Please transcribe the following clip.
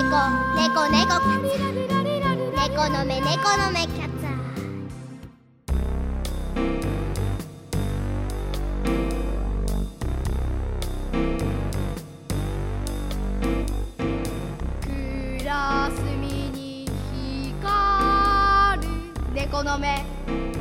猫猫キャッツァ猫の目キャッツァクラスミに光る猫の目